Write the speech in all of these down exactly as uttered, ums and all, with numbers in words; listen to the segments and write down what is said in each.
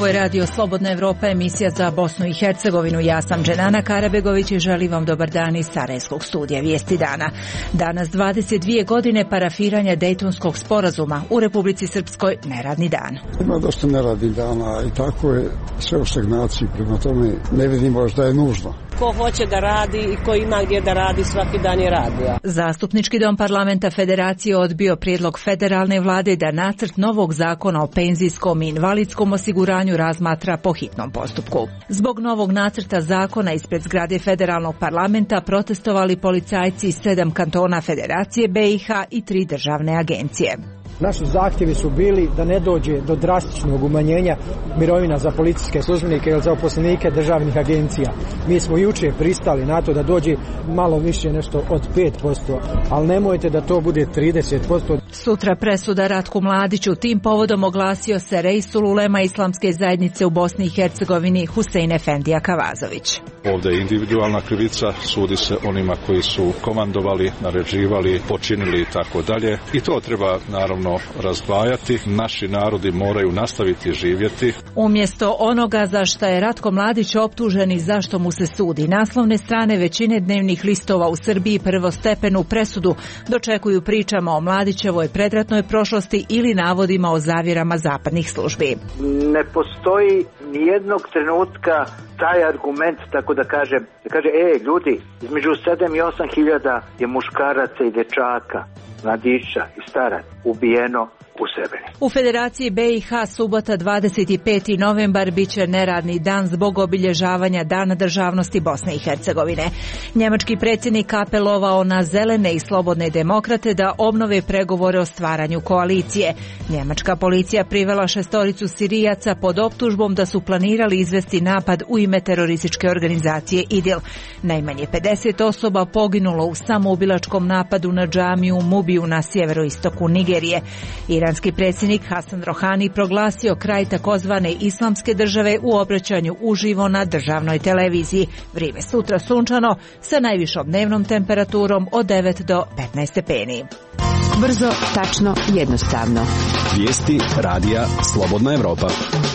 Ovo je radio Slobodna Evropa, emisija za Bosnu i Hercegovinu. Ja sam Dženana Karabegović i želim vam dobar dan iz Sarajevskog studija Vijesti dana. Danas dvadeset dvije godine parafiranja Dejtonskog sporazuma, u Republici Srpskoj neradni dan. Ima dosta neradnih dana i tako je sve u stagnaciji, prema tome ne vidimo da je nužno. Ko hoće da radi i ko ima gdje da radi, svaki dan je radio. Zastupnički dom parlamenta Federacije odbio prijedlog federalne vlade da nacrt novog zakona o penzijskom i invalidskom osiguranju razmatra po hitnom postupku. Zbog novog nacrta zakona ispred zgrade federalnog parlamenta protestovali policajci iz sedam kantona Federacije B i H i tri državne agencije. Naši zahtjevi su bili da ne dođe do drastičnog umanjenja mirovina za policijske službenike ili za uposlenike državnih agencija. Mi smo jučer pristali na to da dođe malo više, nešto od pet posto, ali nemojte da to bude trideset posto. Sutra presuda Ratku Mladiću. Tim povodom oglasio se Reisul Ulema Islamske zajednice u Bosni i Hercegovini Husein Efendija Kavazović. Ovdje je individualna krivica, sudi se onima koji su komandovali, naređivali, počinili i tako dalje. I to treba naravno razdvajati. Naši narodi moraju nastaviti živjeti. Umjesto onoga za što je Ratko Mladić optužen i zašto mu se sudi, naslovne strane većine dnevnih listova u Srbiji prvostepenu presudu dočekuju pričama o Mladićevoj predratnoj prošlosti ili navodima o zavjerama zapadnih službi. Ne postoji nijednog trenutka taj argument, tako da kaže, da kaže, e, ljudi, između sedam i osam hiljada je muškaraca i dječaka, mladića i staraca ubijeno u Srebrenici. U Federaciji B i H subota dvadeset peti novembar biće neradni dan zbog obilježavanja Dana državnosti Bosne i Hercegovine. Njemački predsjednik apelovao na zelene i slobodne demokrate da obnove pregovore o stvaranju koalicije. Njemačka policija privela šestoricu Sirijaca pod optužbom da su planirali izvesti napad u ime terorističke organizacije IDIL. Najmanje pedeset osoba poginulo u samoubilačkom napadu na džamiju Mubiju na sjeveroistoku Nigerije. Iranski predsjednik Hasan Rohani proglasio kraj takozvane islamske države u obraćanju uživo na državnoj televiziji. Vrijeme sutra sunčano sa najvišom dnevnom temperaturom od devet do petnaest stepeni. Brzo, tačno, jednostavno. Vijesti radija Slobodna Evropa.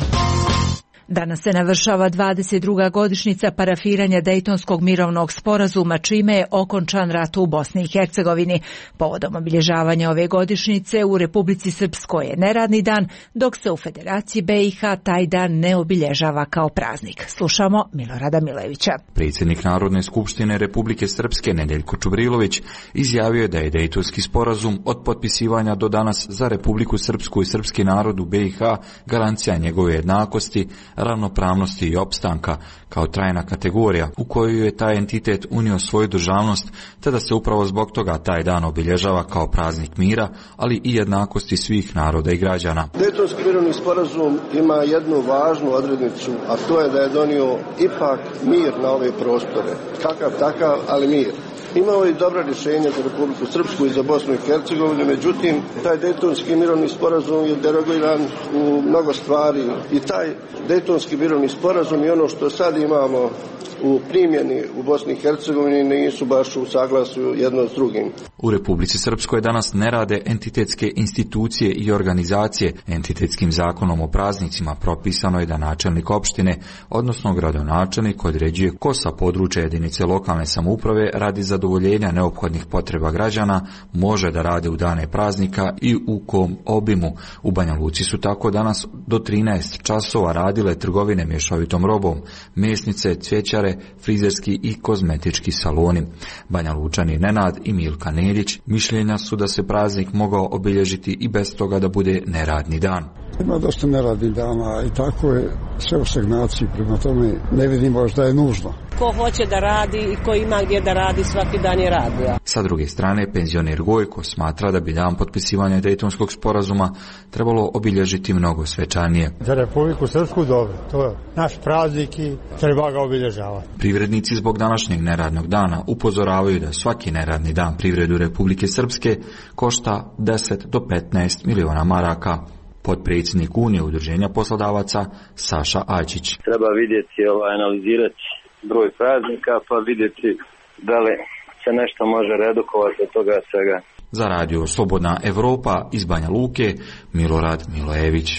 Danas se navršava dvadeset druga godišnjica parafiranja Dejtonskog mirovnog sporazuma, čime je okončan rat u Bosni i Hercegovini. Povodom obilježavanja ove godišnjice u Republici Srpskoj je neradni dan, dok se u Federaciji B i H taj dan ne obilježava kao praznik. Slušamo Milorada Milevića. Predsjednik Narodne skupštine Republike Srpske Nedeljko Čubrilović izjavio je da je Dejtonski sporazum od potpisivanja do danas za Republiku Srpsku i srpski narod u B i H garancija njegove jednakosti, ravnopravnosti i opstanka kao trajna kategorija u koju je taj entitet unio svoju državnost, te da se upravo zbog toga taj dan obilježava kao praznik mira, ali i jednakosti svih naroda i građana. Dejtonski mirovni sporazum ima jednu važnu odrednicu, a to je da je donio ipak mir na ove prostore. Kakav takav, ali mir. Imao je dobra rješenja za Republiku Srpsku i za Bosnu i Hercegovinu, međutim, taj Dejtonski mirovni sporazum je derogiran u mnogo stvari i taj Dejtonski mirovni sporazum i ono što sad imamo u primjeni u Bosni i Hercegovini nisu baš u saglasju jedno s drugim. U Republici Srpskoj danas ne rade entitetske institucije i organizacije. Entitetskim zakonom o praznicima propisano je da načelnik opštine, odnosno gradonačelnik, određuje ko sa područja jedinice lokalne samouprave radi zadovoljenja neophodnih potreba građana može da rade u dane praznika i u kom obimu. U Banja Luci su tako danas do trinaest časova radile trgovine mješovitom robom, mesnice, cvjećare, frizerski i kozmetički saloni. Banja Lučani Nenad i Milka Nedić mišljenja su da se praznik mogao obilježiti i bez toga da bude neradni dan. Ima dosta neradnih dana i tako je sve u stagnaciji, prema tome ne vidimo da je nužno. Ko hoće da radi i ko ima gdje da radi, svaki dan je radio. Sa druge strane, penzioner Gojko smatra da bi dan potpisivanja Dejtonskog sporazuma trebalo obilježiti mnogo svečanije. Za Republiku Srpsku dobro, to je naš praznik i treba ga obilježavati. Privrednici zbog današnjeg neradnog dana upozoravaju da svaki neradni dan privredu Republike Srpske košta deset do petnaest miliona maraka. Potpredsjednik Unije udruženja poslodavaca Saša Ajčić. Treba vidjeti, ovaj, analizirati broj praznika pa vidjeti da li se nešto može redukovati od toga svega. Za radio Slobodna Evropa iz Banja Luke, Milorad Milojević.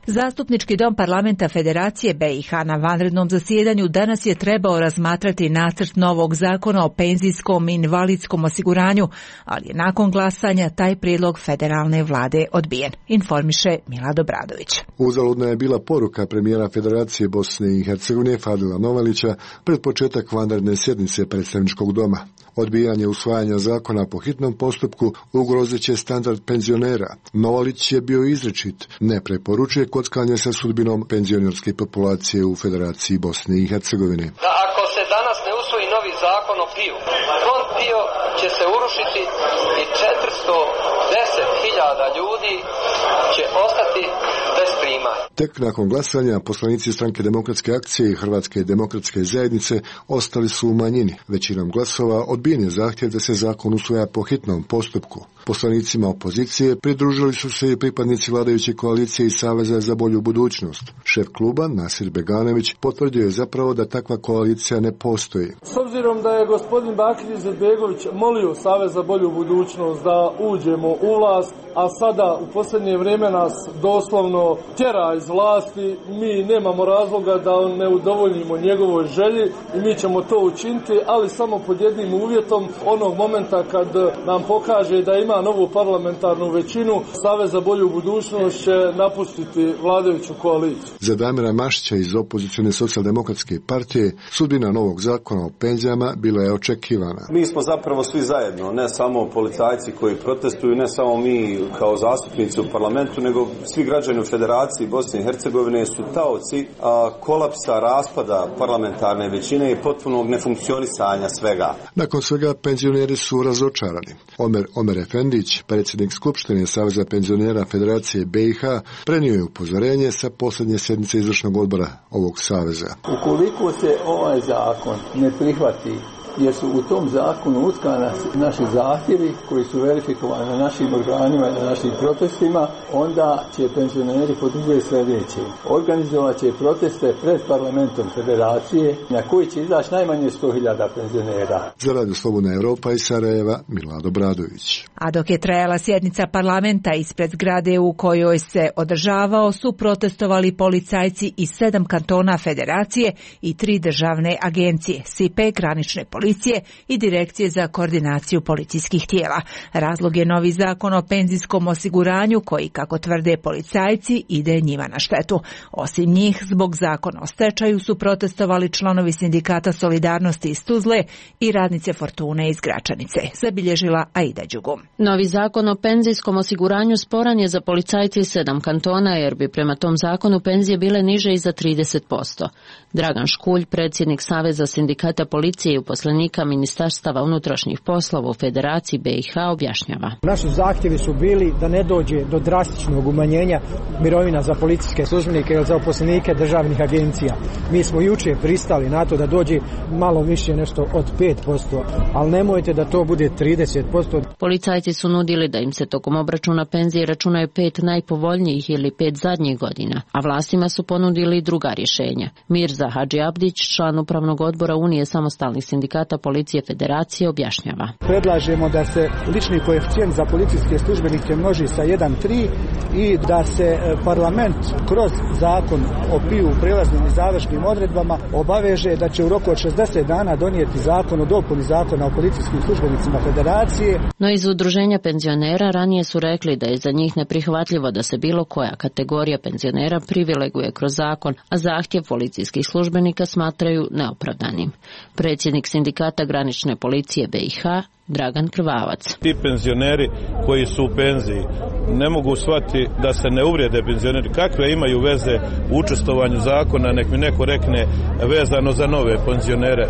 Zastupnički dom parlamenta Federacije B i H na vanrednom zasjedanju danas je trebao razmatrati nacrt novog zakona o penzijskom i invalidskom osiguranju, ali je nakon glasanja taj prijedlog federalne vlade odbijen, informiše Milado Bradović. Uzaludna je bila poruka premijera Federacije Bosne i Hercegovine Fadila Novalića pred početak vanredne sjednice predstavničkog doma. Odbijanje usvajanja zakona po hitnom postupku ugrozit će standard penzionera. Novalić je bio izričit, ne preporučuje kockanje sa sudbinom penzionerske populacije u Federaciji Bosne i Hercegovine. Da ako se danas ne usvoji novi zakon o piju, fond pio će se urušiti i četiristo deset hiljada ljudi će ostati bez primanja. Tek nakon glasanja poslanici Stranke demokratske akcije i Hrvatske demokratske zajednice ostali su u manjini. Većinom glasova odbijen je zahtjev da se zakon usvaja po hitnom postupku. Poslanicima opozicije pridružili su se i pripadnici vladajuće koalicije i Saveza za bolju budućnost. Šef kluba Nasir Beganević potvrdio je zapravo da takva koalicija ne postoji. S obzirom da je gospodin Bakir Izetbegović molio Savez za bolju budućnost da uđemo u vlast, a sada u posljednje vrijeme nas doslovno tjera iz vlasti, mi nemamo razloga da ne udovoljimo njegovoj želji i mi ćemo to učiniti, ali samo pod jednim uvjetom, onog momenta kad nam pokaže da ima novu parlamentarnu većinu, Savez za bolju budućnost će napustiti vladajuću koaliciju. Za Damira Mašića iz opozicione socijaldemokratske partije sudbina novog zakona o penzijama bila je očekivana. Mi smo zapravo svi zajedno, ne samo policajci koji protestuju, ne samo mi kao zastupnici u parlamentu, nego svi građani u Federaciji Bosne i Hercegovine su taoci a, kolapsa, raspada parlamentarne većine i potpunog nefunkcionisanja svega. Nakon svega penzioneri su razočarani. Omer, Omer Efendić, predsjednik Skupštine Saveza penzionera Federacije B i H, prenio je upozorenje sa posljednje sjednice izvršnog odbora ovog saveza. Ukoliko se ovaj zakon ne prihvati, jer su u tom zakonu utkana naši zahtjevi koji su verifikovani na našim organima i na našim protestima, onda će penzioneri poduzeti sljedeće. Organizovat će proteste pred parlamentom Federacije na koji će izaći najmanje sto hiljada penzionera. Za Radio Slobodna Evropa iz Sarajeva, Milado Bradović. A dok je trajala sjednica parlamenta ispred zgrade u kojoj se održavao, su protestovali policajci iz sedam kantona Federacije i tri državne agencije, S I P E, granične policije i Direkcije za koordinaciju policijskih tijela. Razlog je novi zakon o penzijskom osiguranju koji, kako tvrde policajci, ide njima na štetu. Osim njih, zbog zakona o stečaju su protestovali članovi sindikata Solidarnosti iz Tuzle i radnice Fortune iz Gračanice, zabilježila Aida Đugum. Novi zakon o penzijskom osiguranju sporan je za policajce iz sedam kantona, jer bi prema tom zakonu penzije bile niže i za trideset posto. Dragan Škulj, predsjednik Saveza sindikata policije i uposlenika Ministarstava unutrašnjih poslova u Federaciji B i H, objašnjava. Naši zahtjevi su bili da ne dođe do drastičnog umanjenja mirovina za policijske službenike ili za uposlenike državnih agencija. Mi smo jučer pristali na to da dođe malo više, nešto od pet posto, ali nemojte da to bude trideset posto. Policajci su nudili da im se tokom obračuna penzije računaju pet najpovoljnijih ili pet zadnjih godina, a vlastima su ponudili druga rješenja. Mirza Hadži Abdić, član upravnog odbora Unije samostalnih sindikata policije Federacije, objašnjava. Predlažemo da se lični koeficijent za policijske službenike množi sa jedan zarez tri i da se parlament kroz zakon o piju u prelaznim i završnim odredbama obaveže da će u roku od šezdeset dana donijeti zakon o dopuni zakona o policijskim službenicima Federacije. No iz udruženja penzionera ranije su rekli da je za njih neprihvatljivo da se bilo koja kategorija penzionera privileguje kroz zakon, a zahtjev policijskih službenika smatraju neopravdanim. Predsjednik sindikata granične policije B i H, Dragan Krvavac. Ti penzioneri koji su u penziji ne mogu shvatiti da se ne uvrijede penzioneri. Kakve imaju veze u učestvovanju zakona, nek mi neko rekne, vezano za nove penzionere.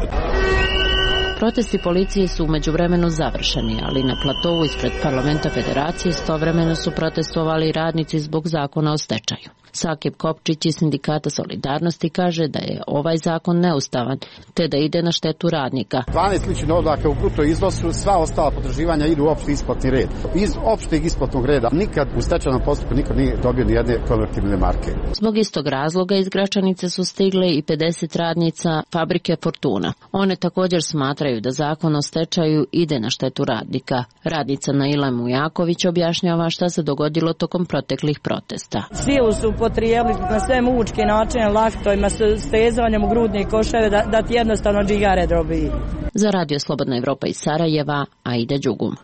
Protesti policije su u međuvremenu završeni, ali na platovu ispred parlamenta Federacije istovremeno su protestovali radnici zbog zakona o stečaju. Sakib Kopčić iz sindikata Solidarnosti kaže da je ovaj zakon neustavan, te da ide na štetu radnika. dvanaest ličnih odlaka u bruto iznosu, sva ostala potraživanja idu u opšti isplatni red. Iz opšteg isplatnog reda nikad u stečajnom postupku nikad nije dobio ni jedne konvertibilne marke. Zbog istog razloga iz Gračanice su stigle i pedeset radnica fabrike Fortuna. One također smatraju smatraju da zakon o stečaju ide na štetu radnika. Radnica Naila Mujaković objašnjava šta se dogodilo tokom proteklih protesta. Silu su upotrijebili na sve mučke načine, laktovima, stezanjem u grudne koševe da, da ti jednostavno džigare drobi. Za Radio Slobodna Evropa iz Sarajeva, Aida Đugum.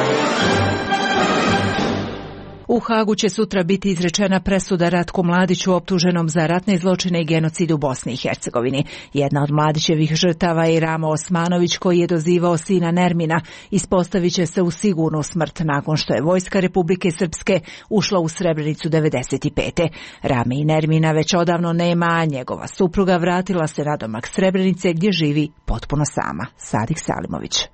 U Hagu će sutra biti izrečena presuda Ratku Mladiću optuženom za ratne zločine i genocid u Bosni i Hercegovini. Jedna od Mladićevih žrtava je Ramo Osmanović koji je dozivao sina Nermina. Ispostavit će se u sigurnu smrt nakon što je vojska Republike Srpske ušla u Srebrenicu devedeset pete. Rame i Nermina već odavno nema, a njegova supruga vratila se nadomak Srebrenice gdje živi potpuno sama. Sadik Salimović.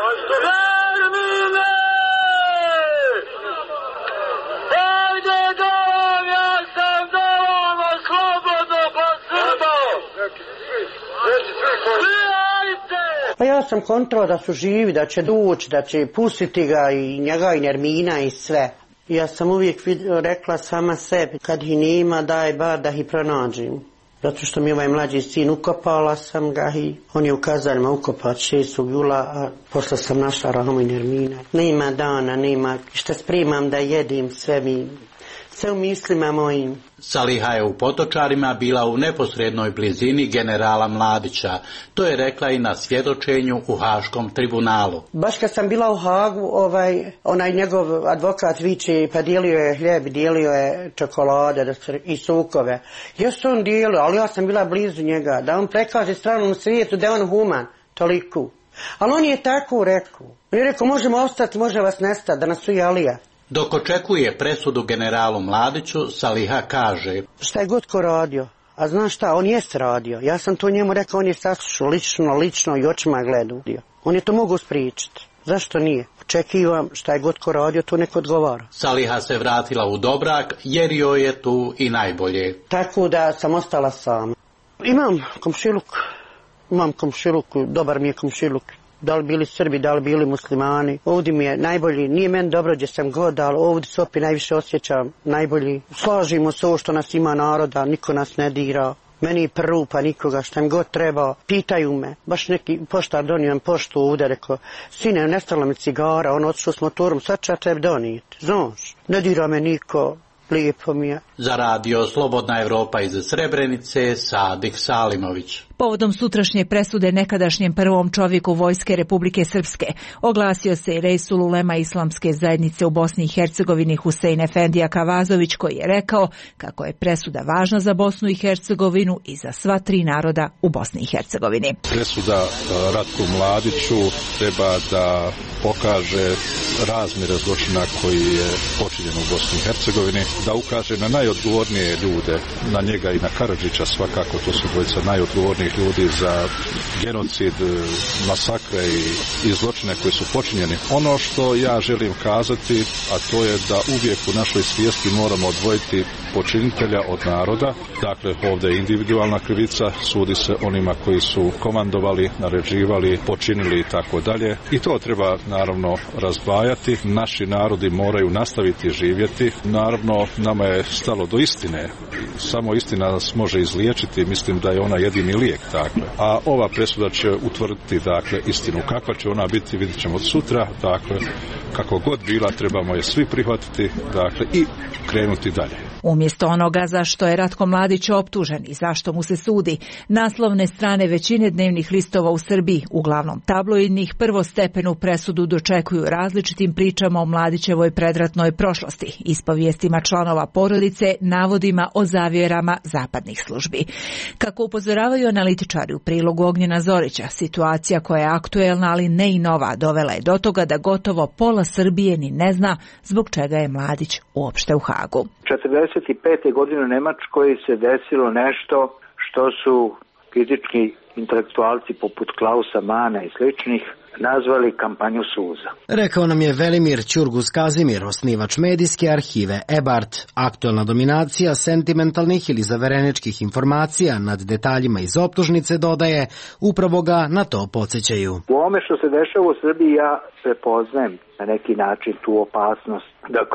Pa ja sam kontrola da su živi, da će doći, da će pustiti ga i njega i Nermina i sve. Ja sam uvijek rekla sama sebi, kad ih nema daj bar da ih pronađem. Zato što mi ovaj mlađi sin ukopala sam ga i on je u Kazanima ukopat šestog jula, a posle sam našla Ramu i Nermina. Nema dana, nema šta spremam da jedim, sve mi, sve u mislima mojim. Saliha je u Potočarima bila u neposrednoj blizini generala Mladića. To je rekla i na svjedočenju u Haškom tribunalu. Baš kad sam bila u Hagu, ovaj, onaj njegov advokat viče, pa dijelio je hljeb, dijelio je čokolade i sukove. Ja sam on dijelio, ali ja sam bila blizu njega, da on prekaže stranom svijetu, da je on human, toliko. Ali on je tako rekao. On je rekao, možemo ostati, može vas nestati, da nas su jalija. Dok očekuje presudu generalu Mladiću, Saliha kaže: šta je god ko radio, a znaš šta, on jeste radio. Ja sam to njemu rekao, on je saslušao lično, lično i očima gledao. On je to mogu spriječiti. Zašto nije? Očekivam šta je god ko radio, to neko odgovara. Saliha se vratila u Dobrak jer joj je tu i najbolje. Tako da sam ostala sama. Imam komšiluk, imam komšiluk, dobar mi je komšiluk. Da li bili Srbi, da li bili muslimani. Ovdje mi je najbolji, nije meni dobro gdje sam god, ali ovdje se opet najviše osjećam najbolji. Slažimo se ovo što nas ima naroda, niko nas ne dira. Meni je prrupa nikoga, šta im god treba. Pitaju me, baš neki poštar donio im poštu ovdje, rekao, sine, nestala mi cigara, on otišao s motorom, sad će treba donijeti. Znaš, ne dira me niko. Lijepo mi je. Za Radio Slobodna Evropa iz Srebrenice, Sadik Salimović. Povodom sutrašnje presude nekadašnjem prvom čovjeku vojske Republike Srpske oglasio se i Reisul Ulema Islamske zajednice u Bosni i Hercegovini Husein Efendija Kavazović, koji je rekao kako je presuda važna za Bosnu i Hercegovinu i za sva tri naroda u Bosni i Hercegovini. Presuda Ratku Mladiću treba da pokaže razmjere zločina koji je počinjen u Bosni i Hercegovini, da ukaže na najodgovornije ljude, na njega i na Karadžića svakako, to su dvojica najodgovornijih ljudi za genocid, masakre i, i zločine koji su počinjeni. Ono što ja želim kazati, a to je da uvijek u našoj svijesti moramo odvojiti počinitelja od naroda. Dakle, ovdje je individualna krivica, sudi se onima koji su komandovali, naređivali, počinili i tako dalje. I to treba naravno razdvajati. Naši narodi moraju nastaviti živjeti. Naravno, nama je stalo do istine. Samo istina nas može izliječiti, mislim da je ona jedini lijek, dakle. A ova presuda će utvrditi, dakle, istinu. Kakva će ona biti, vidjet ćemo od sutra, dakle, kako god bila, trebamo je svi prihvatiti, dakle, i krenuti dalje. Umjesto onoga za što je Ratko Mladić optužen i zašto mu se sudi, naslovne strane većine dnevnih listova u Srbiji, uglavnom tabloidnih, prvostepenu presudu dočekuju različitim pričama o Mladićevoj predratnoj prošlosti, ispovijestima članova porodice, navodima o zavjerama zapadnih službi. Kako upozoravaju analitičari u prilogu Ognjena Zorića, situacija koja je aktuelna, ali ne i nova, dovela je do toga da gotovo pola Srbije ni ne zna zbog čega je Mladić uopšte u Hagu. četrdeset pete godine u Nemačkoj se desilo nešto što su kritički intelektualci poput Klausa Mana i sličnih nazvali kampanju suza. Rekao nam je Velimir Ćurgus Kazimir, osnivač medijske arhive Ebart. Aktualna dominacija sentimentalnih ili zavereničkih informacija nad detaljima iz optužnice, dodaje, upravo ga na to podsjećaju. U ovome što se dešava u Srbiji ja prepoznajem na neki način tu opasnost da kroz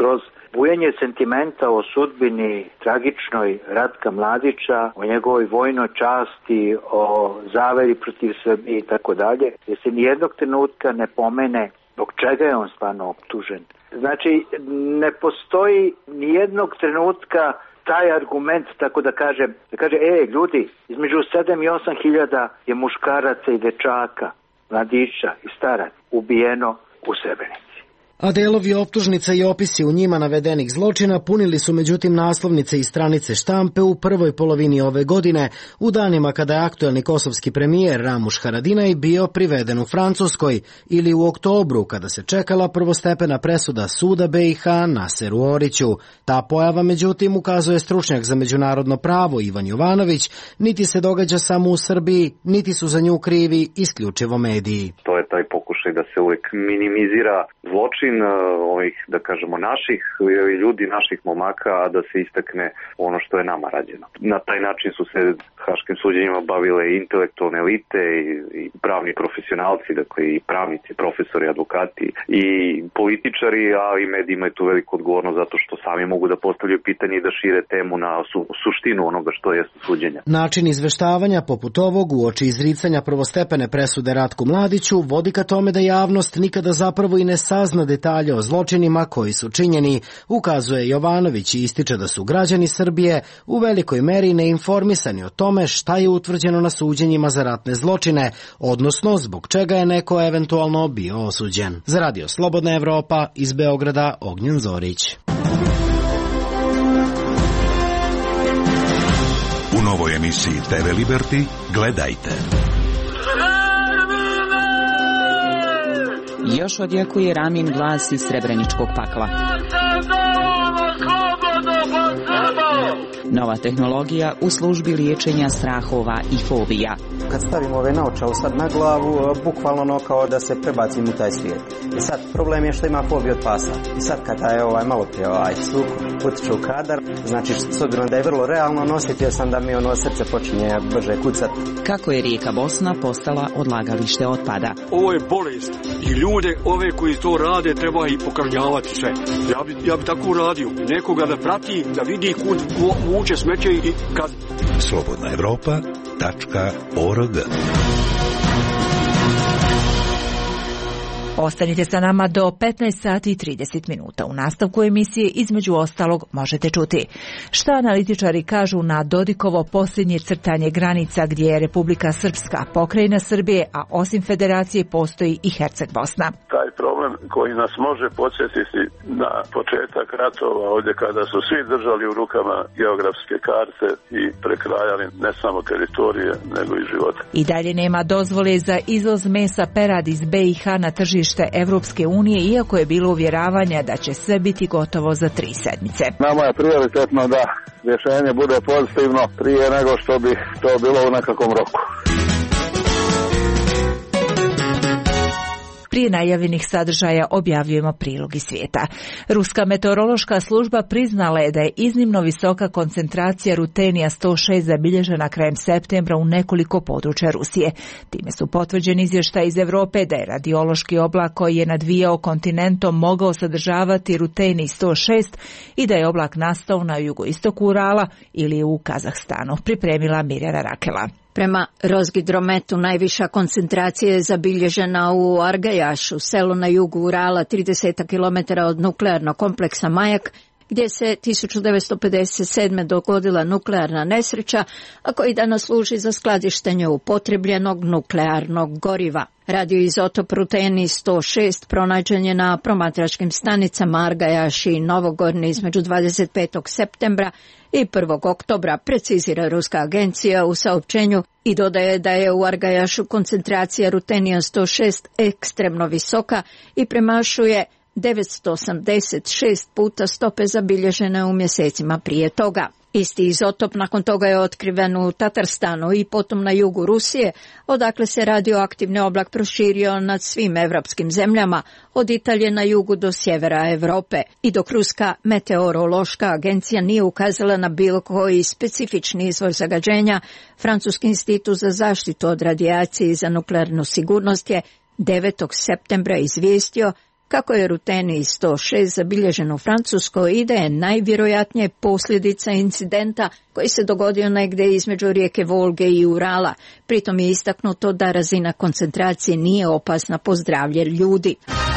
bujanje sentimenta o sudbini tragičnoj Ratka Mladića, o njegovoj vojnoj časti, o zaveri protiv Srbije i tako dalje, jer se nijednog trenutka ne pomene zbog čega je on stvarno optužen. Znači, ne postoji nijednog trenutka taj argument, tako da kaže, da kaže, e, ljudi, između sedam i osam hiljada je muškaraca i dečaka, mladića i staraca ubijeno u Srebrenici. A delovi optužnica i opisi u njima navedenih zločina punili su međutim naslovnice i stranice štampe u prvoj polovini ove godine, u danima kada je aktuelni kosovski premijer Ramuš Haradinaj bio priveden u Francuskoj, ili u oktobru kada se čekala prvostepena presuda suda B i H Naseru Oriću. Ta pojava međutim, ukazuje stručnjak za međunarodno pravo Ivan Jovanović, niti se događa samo u Srbiji, niti su za nju krivi isključivo mediji. To je taj pokušaj da se uvijek minimizira zločin ovih, da kažemo, naših ljudi, naših momaka, a da se istakne ono što je nama rađeno. Na taj način su se haškim suđenjima bavile i intelektualne elite i, i pravni profesionalci, dakle i pravnici, profesori, advokati i političari, a i mediji imaju tu veliku odgovornost zato što sami mogu da postavljaju pitanje i da šire temu na su, suštinu onoga što je suđenja. Način izveštavanja poput ovog uoči izricanja prvostepene presude Ratku Mladiću vodi ka tome da javnost nikada zapravo i ne sazna detalje o zločinima koji su činjeni, ukazuje Jovanović i ističe da su građani Srbije u velikoj meri neinformisani o tome šta je utvrđeno na suđenjima za ratne zločine, odnosno zbog čega je neko eventualno bio osuđen. Za Radio Slobodna Evropa iz Beograda, Ognjen Zorić. U novoj emisiji T V Liberty gledajte. Još odjekuje Ramin glas iz Srebreničkog pakla. Nova tehnologija u službi liječenja strahova i fobija. Kad stavimo ove naočale sad na glavu, bukvalno ono kao da se prebacim u taj svijet. I sad problem je što ima fobiju od pasa. I sad kada je ovaj malo prije ovaj cuk utiče u kadar, znači s obzirom da je vrlo realno, nositio sam da mi ono srce počinje brže kucati. Kako je rijeka Bosna postala odlagalište otpada? Ovo je bolest i ljude ove koji to rade treba i pokažnjavati sve. Ja bi, ja bi tako uradio. Nekoga da prati, da vidi kud vuče smeće i kad... Slobodna Evropa tačka org. Ostanite sa nama do petnaest sati i trideset minuta. U nastavku emisije između ostalog možete čuti šta analitičari kažu na Dodikovo posljednje crtanje granica gdje je Republika Srpska, pokrajina Srbije, a osim federacije postoji i Herceg Bosna. Taj problem koji nas može podsjetiti na početak ratova ovdje kada su svi držali u rukama geografske karte i prekrajali ne samo teritorije nego i živote. I dalje nema dozvole za izvoz mesa perad iz B i H na tržište Evropske unije, iako je bilo uvjeravanja da će sve biti gotovo za tri sedmice. Nama je prioritetno da rješenje bude pozitivno prije nego što bi to bilo u nekakvom roku. Prije najavljenih sadržaja objavljujemo prilog iz svijeta. Ruska meteorološka služba priznala je da je iznimno visoka koncentracija rutenija sto šest zabilježena krajem septembra u nekoliko područja Rusije. Time su potvrđeni izvještaj iz Europe da je radiološki oblak koji je nadvijao kontinentom mogao sadržavati rutenij sto šest i da je oblak nastao na jugoistoku Urala ili u Kazahstanu, pripremila Mirjana Rakela. Prema Rozgidrometu najviša koncentracija je zabilježena u Argajašu, selu na jugu Urala, trideset kilometara od nuklearnog kompleksa Majak, gdje se tisuću devetsto pedeset sedme dogodila nuklearna nesreća, a koji danas služi za skladištenje upotrebljenog nuklearnog goriva. Radioizotop rutenij sto šest pronađen je na promatračkim stanicama Argajaš i Novogorni između dvadeset petog septembra i prvog oktobra, precizira ruska agencija u saopćenju i dodaje da je u Argajašu koncentracija rutenija sto šest ekstremno visoka i premašuje devetsto osamdeset šest puta stope zabilježene u mjesecima prije toga. Isti izotop nakon toga je otkriven u Tatarstanu i potom na jugu Rusije, odakle se radioaktivni oblak proširio nad svim evropskim zemljama, od Italije na jugu do sjevera Europe. I dok ruska meteorološka agencija nije ukazala na bilo koji specifični izvor zagađenja, Francuski institut za zaštitu od radijacije i za nuklearnu sigurnost je devetog septembra izvijestio Kako je Ruteni sto šest zabilježen u Francuskoj i da je najvjerojatnije posljedica incidenta koji se dogodio negdje između rijeke Volge i Urala. Pritom je istaknuto da razina koncentracije nije opasna po zdravlje ljudi.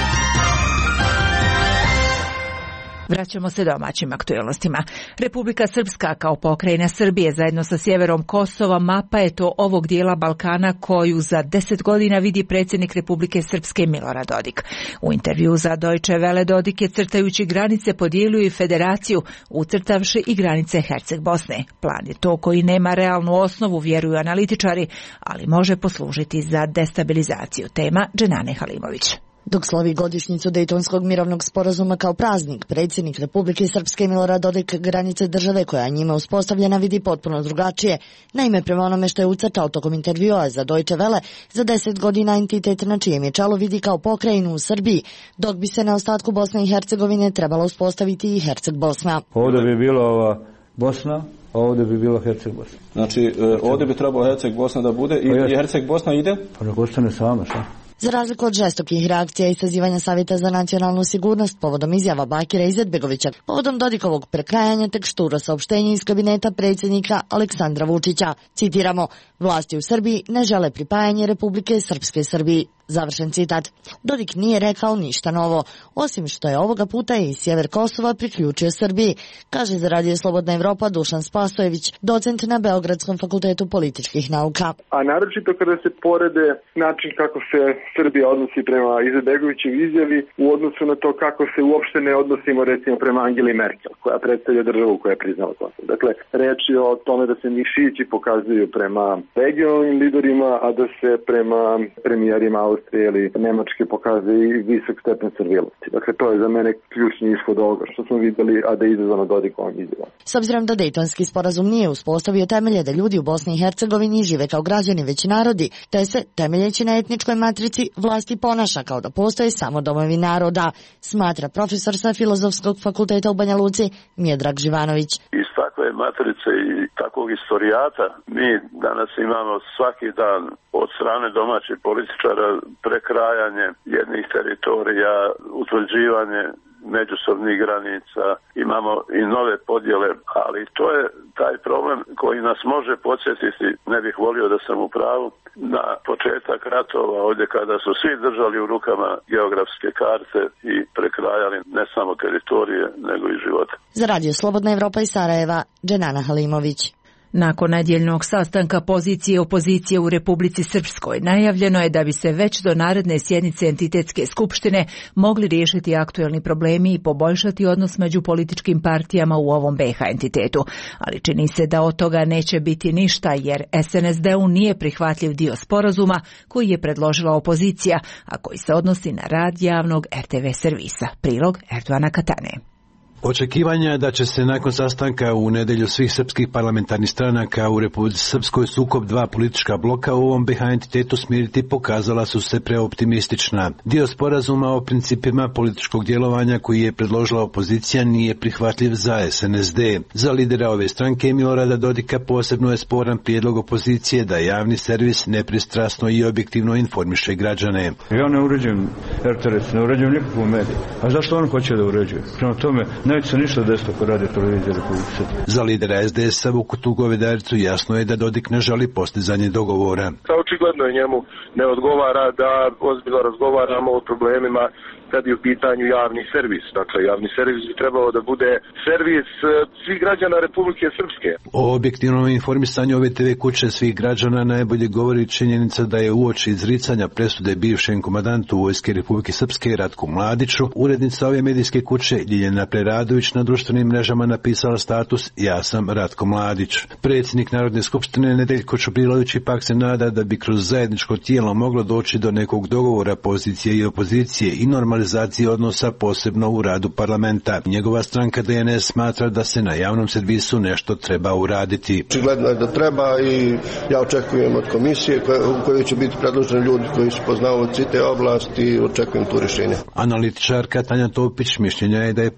Vraćamo se domaćim aktualnostima. Republika Srpska kao pokrajina Srbije zajedno sa sjeverom Kosova mapa je to ovog dijela Balkana koju za deset godina vidi predsjednik Republike Srpske Milorad Dodik. U intervju za Deutsche Welle Dodik je crtajući granice podijelio i federaciju, ucrtavši i granice Herceg Bosne. Plan je to koji nema realnu osnovu, vjeruju analitičari, ali može poslužiti za destabilizaciju. Tema Dženane Halimović. Dok slavi godišnjicu Dejtonskog mirovnog sporazuma kao praznik, predsjednik Republike Srpske Milorad Dodik granice države koja njime uspostavljena vidi potpuno drugačije. Naime, prema onome što je ucrtao tokom intervjua za Deutsche Welle, za deset godina entitet na čijem je čelu vidi kao pokrajinu u Srbiji, dok bi se na ostatku Bosne i Hercegovine trebalo uspostaviti i Herceg Bosna. Ovdje bi bila ova Bosna, a ovdje bi bilo Herceg Bosna. Znači, ovdje bi trebalo Herceg Bosna da bude i, pa i Herceg Bosna ide? Pa nek ostane sama, šta? Za razliku od žestokih reakcija i sazivanja Savjeta za nacionalnu sigurnost povodom izjava Bakira Izetbegovića, povodom Dodikovog prekrajanja tek šturo saopštenje iz kabineta predsjednika Aleksandra Vučića. Citiramo, vlasti u Srbiji ne žele pripajanje Republike Srpske Srbiji. Završen citat. Dodik nije rekao ništa novo, osim što je ovoga puta i sjever Kosova priključio Srbiji, kaže za Radio Slobodna Evropa Dušan Spasojević, docent na Beogradskom fakultetu političkih nauka. A naročito kada se porede način kako se Srbija odnosi prema Izetbegovićev izjavi u odnosu na to kako se uopšte ne odnosimo recimo prema Angeli Merkel, koja predstavlja državu koja je priznala Kosovo. Dakle, reč je o tome da se mišići pokazuju prema regionalnim liderima, a da se prema premijerima Austrije ili Nemačke pokazuje i visok stepen servilosti. Dakle, to je za mene ključni ishod ovoga što smo vidjeli, a da je izazvano Dodikovom izjavom. S obzirom da Dejtonski sporazum nije uspostavio temelje da ljudi u Bosni i Hercegovini žive kao građani već narodi, te se, temeljeći na etničkoj matrici, vlasti ponaša kao da postoje samo domovi naroda, smatra profesor sa Filozofskog fakulteta u Banja Luci Miodrag Živanović. Iz takve matrice i takvog istorijata mi danas imamo svaki dan od strane domaćih političara prekrajanje jednih teritorija, utvrđivanje međusobnih granica, imamo i nove podjele, ali to je taj problem koji nas može podsjetiti, ne bih volio da sam u pravu, na početak ratova, ovdje kada su svi držali u rukama geografske karte i prekrajali ne samo teritorije, nego i živote. Za Radio Slobodna Evropa iz Sarajeva, Dženana Halimović. Nakon nedjeljnog sastanka pozicije i opozicije u Republici Srpskoj najavljeno je da bi se već do naredne sjednice entitetske skupštine mogli riješiti aktuelni problemi i poboljšati odnos među političkim partijama u ovom be ha entitetu. Ali čini se da od toga neće biti ništa jer es en es de-u nije prihvatljiv dio sporazuma koji je predložila opozicija, a koji se odnosi na rad javnog er te ve servisa. Prilog Erdvana Katane. Očekivanja je da će se nakon sastanka u nedjelju svih srpskih parlamentarnih stranaka u Republici Srpskoj sukob dva politička bloka u ovom be ha entitetu smiriti pokazala su se preoptimistična. Dio sporazuma o principima političkog djelovanja koji je predložila opozicija nije prihvatljiv za es en es de. Za lidera ove stranke Milorada Dodika posebno je sporan prijedlog opozicije da javni servis nepristrasno i objektivno informiše građane. Ja ne uređujem er te es, ne uređujem nikakvu mediju. A zašto on hoće da uređuje? Prema tome, neće se ništa desiti oko Radio televizije Republike Srpske. Za lidera es de es-a Vuku Govedaricu jasno je da Dodik ne želi postizanje dogovora. Očigledno je njemu ne odgovara da ozbiljno razgovaramo o problemima kad je u pitanju javni servis. Dakle, javni servis bi trebao da bude servis svih građana Republike Srpske. O objektivnom informisanju ove te ve kuće svih građana najbolje govori činjenica da je uoči izricanja presude bivšem komandantu Vojske Republike Srpske Ratku Mladiću, urednica ove medijske kuće Ljiljana Preradović na društvenim mrežama napisala status Ja sam Ratko Mladić. Predsjednik Narodne skupštine Nedeljko Čubrilović ipak se nada da bi kroz zajedničko tijelo moglo doći do nekog dogovora pozicije i opozicije i normalizacije odnosa posebno u radu parlamenta. Njegova stranka de en es smatra da se na javnom servisu nešto treba uraditi. Očigledno je da treba i ja očekujem od komisije u kojoj će biti predloženi ljudi koji su poznavaoci te oblasti i očekujem tu rješenje. Analitičarka Tanja Topić mišljenja je da je pokušaj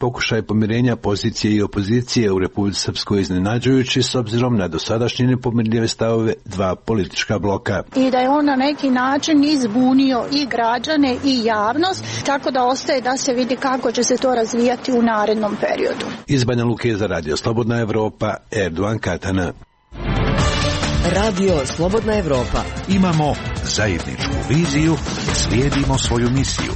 pomirenja pozicije i opozicije u Republici Srpskoj iznenađujući s obzirom na dosadašnje nepomirljive stavove dva politička bloka. I da je on na neki način izbunio i građane i javnost, tako da ostaje da se vidi kako će se to razvijati u narednom periodu. Iz Banja Luke za Radio Slobodna Evropa, Erdogan Katana. Radio Slobodna Evropa. Imamo zajedničku viziju, slijedimo svoju misiju.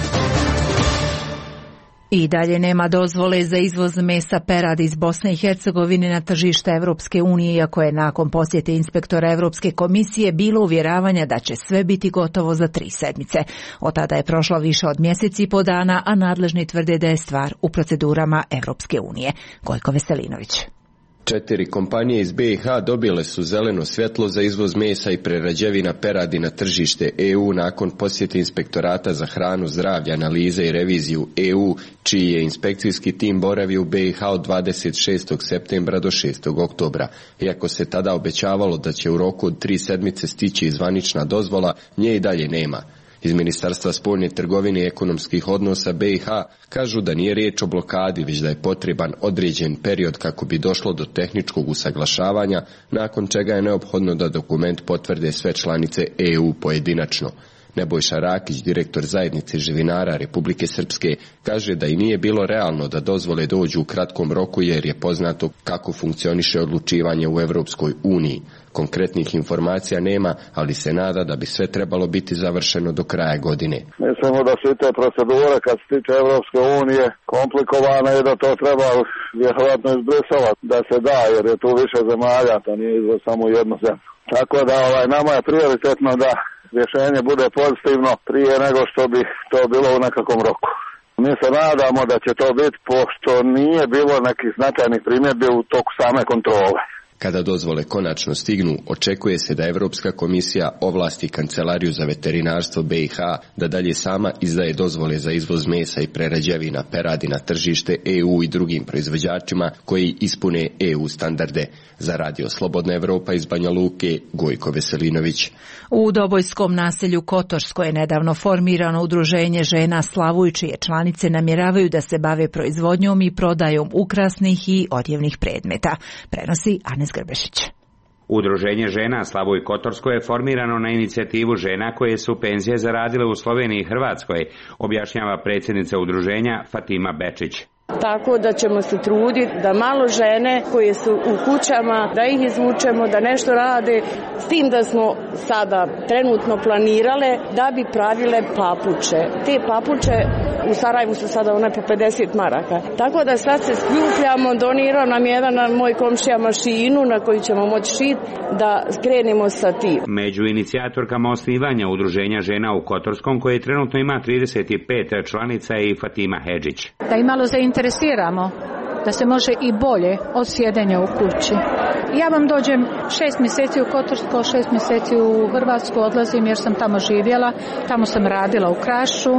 I dalje nema dozvole za izvoz mesa peradi iz Bosne i Hercegovine na tržište Evropske unije, iako je nakon posjete inspektora Evropske komisije bilo uvjeravanja da će sve biti gotovo za tri sedmice. Od tada je prošlo više od mjesec i po dana, a nadležni tvrde da je stvar u procedurama Evropske unije. Gojko Veselinović. Četiri kompanije iz B i H dobile su zeleno svjetlo za izvoz mesa i prerađevina peradi na tržište E U nakon posjete inspektorata za hranu, zdravlje, analize i reviziju E U, čiji je inspekcijski tim boravio u B i H od dvadeset šestog septembra do šestog oktobra. Iako se tada obećavalo da će u roku od tri sedmice stići zvanična dozvola, nje i dalje nema. Iz Ministarstva spoljne trgovine i ekonomskih odnosa B i H kažu da nije riječ o blokadi, već da je potreban određen period kako bi došlo do tehničkog usaglašavanja, nakon čega je neophodno da dokument potvrde sve članice E U pojedinačno. Nebojša Rakić, direktor zajednice živinara Republike Srpske, kaže da i nije bilo realno da dozvole dođu u kratkom roku jer je poznato kako funkcioniše odlučivanje u Evropskoj uniji. Konkretnih informacija nema, ali se nada da bi sve trebalo biti završeno do kraja godine. Mislimo da su te procedure kad se tiče Evropske unije komplikovane i da to treba vjerojatno izbrisovati da se da, jer je tu više zemalja, to nije za samo jednu zemlju. Tako da ovaj, nama je prioritetno da rješenje bude pozitivno prije nego što bi to bilo u nekakvom roku. Mi se nadamo da će to biti, pošto nije bilo nekih značajnih primjedbi u toku same kontrole. Kada dozvole konačno stignu, očekuje se da Evropska komisija ovlasti Kancelariju za veterinarstvo B i H da dalje sama izdaje dozvole za izvoz mesa i prerađevina peradi na tržište E U i drugim proizvođačima koji ispune E U standarde. Za Radio Slobodna Evropa iz Banja Luke, Gojko Veselinović. U Dobojskom naselju Kotorsko je nedavno formirano udruženje žena Slavu i čije članice namjeravaju da se bave proizvodnjom i prodajom ukrasnih i odjevnih predmeta. Prenosi Anes Grbešić. Udruženje žena Slavu i Kotorsko je formirano na inicijativu žena koje su penzije zaradile u Sloveniji i Hrvatskoj, objašnjava predsjednica udruženja Fatima Bečić. Tako da ćemo se truditi da malo žene koje su u kućama, da ih izvučemo, da nešto rade, s tim da smo sada trenutno planirale da bi pravile papuče. Te papuče u Sarajevu su sada one po pedeset maraka. Tako da sad se skupljamo, donirao nam jedan moj komšija mašinu na koju ćemo moći šiti da skrenemo sa tim. Među inicijatorkama osnivanja udruženja žena u Kotorskom, koje trenutno ima trideset pet članica, je i Fatima Hedžić. Da i malo zainteresiramo da se može i bolje od sjedenja u kući. Ja vam dođem šest mjeseci u Kotorsko, šest mjeseci u Hrvatsku odlazim jer sam tamo živjela, tamo sam radila u Krašu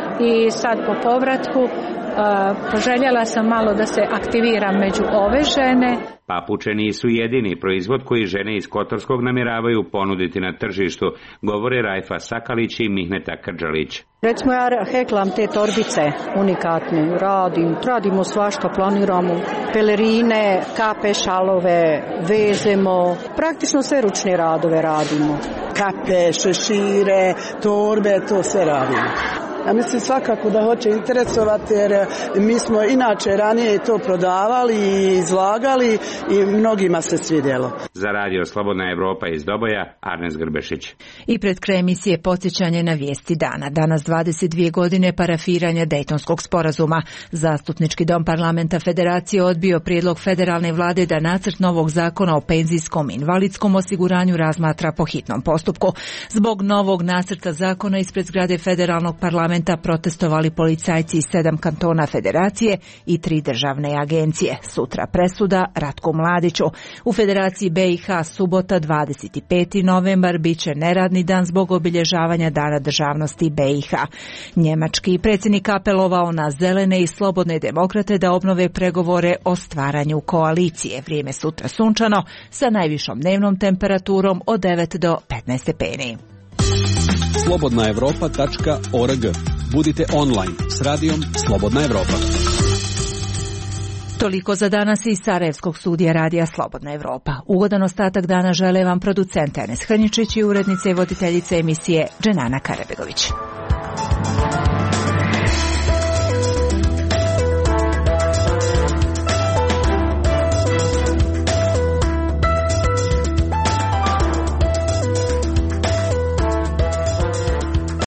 i sad po povratku uh, poželjela sam malo da se aktiviram među ove žene. Papuče nisu jedini proizvod koji žene iz Kotorskog namjeravaju ponuditi na tržištu, govore Rajfa Sakalić i Mihneta Krđalić. Recimo ja heklam te torbice unikatne, radim, radimo svašta, planiramo, pelerine, kape, šalove, vezemo, praktično sve ručne radove radimo. Kape, šešire, torbe, to sve radimo. Ja mislim svakako da hoće interesovati jer mi smo inače ranije to prodavali i izlagali i mnogima se svidjelo. Za Radio Slobodna Evropa iz Doboja, Arnes Grbešić. I pred kraj emisije podsjećanje na vijesti dana. Danas dvadeset dvije godine parafiranja Dejtonskog sporazuma. Zastupnički dom parlamenta Federacije odbio prijedlog federalne vlade da nacrt novog zakona o penzijskom i invalidskom osiguranju razmatra po hitnom postupku. Zbog novog nacrta zakona ispred zgrade federalnog parlamenta protestovali policajci iz sedam kantona Federacije i tri državne agencije. Sutra presuda Ratku Mladiću. U Federaciji B i H subota dvadeset peti novembar biće neradni dan zbog obilježavanja Dana državnosti B i H. Njemački predsjednik apelovao na zelene i slobodne demokrate da obnove pregovore o stvaranju koalicije. Vrijeme sutra sunčano sa najvišom dnevnom temperaturom od devet do petnaest stepeni. slobodna evropa tačka org. Budite online s radijom Slobodna Evropa. Toliko za danas iz Sarajevskog studija Radija Slobodna Evropa. Ugodan ostatak dana žele vam producent Enes Hrničić i urednica i voditeljica emisije Dženana Karabegović.